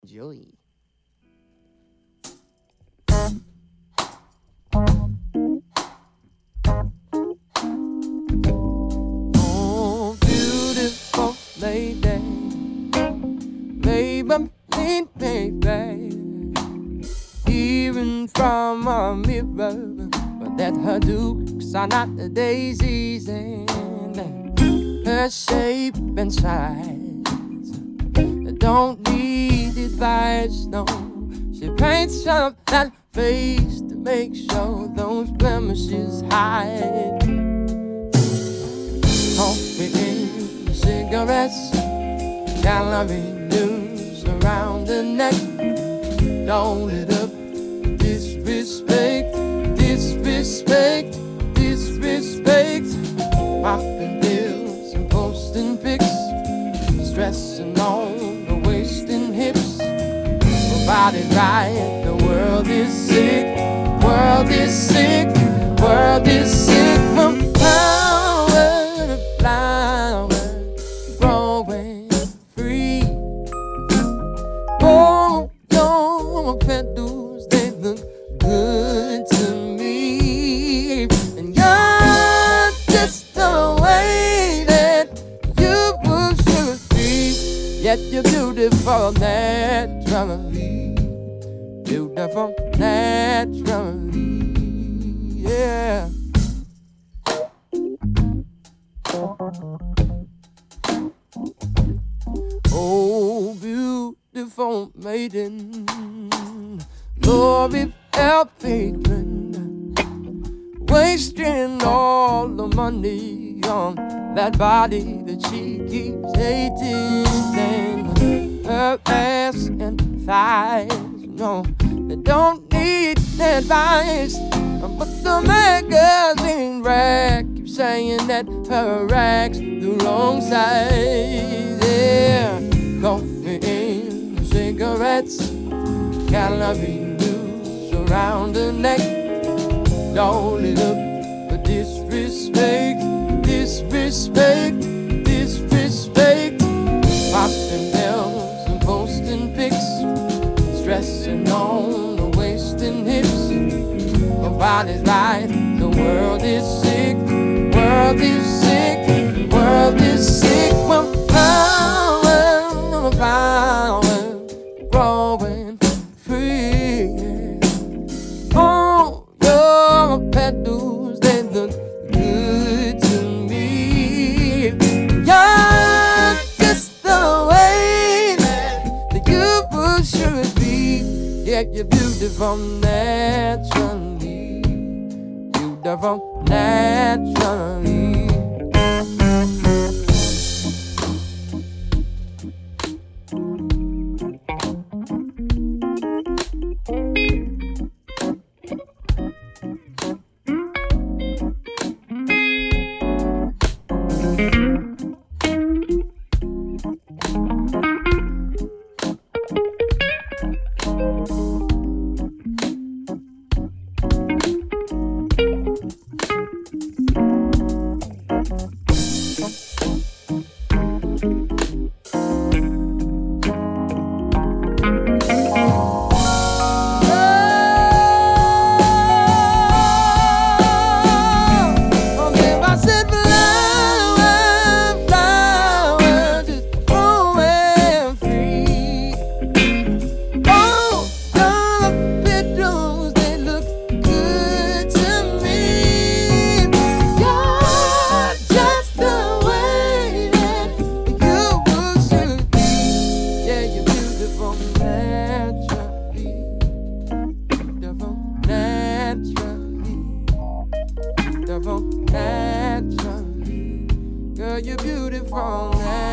Joey. Oh, beautiful lady, baby, even from a mirror, but that her dukes are not the daisies, and her shape and size don't need advice, no. She paints up that face to make sure those blemishes hide. Coffee and cigarettes, calorie news around the neck. Don't it up, disrespect, disrespect, disrespect. Popping pills and posting pics, stressing on the waist and hips. Her body's right, the world is sick, world is sick, world is sick. From flower to flower, growing free. Oh, your petals, they look good to me. And you're just the way that you should be. Yet you're beautiful naturally, beautiful naturally, yeah. Oh, beautiful maiden, glory our patron, wasting all the money on that body that she keeps hating. And her ass and thighs, no, they don't need advice. But the magazine rack keeps saying that her rack's the wrong size, yeah. Coffee and cigarettes, calorie news around the neck. Don't it up for disrespect, disrespect, disrespect. Popping pills and posting pics, stressing on the waist and hips. Her body's right, the world is sick, world is sick, world is sick. Well, power, growing free. Oh, your petals, they look good to me. You're just the way that you should be. Yeah, you're beautiful naturally, beautiful naturally. Naturally, girl, you're beautiful naturally.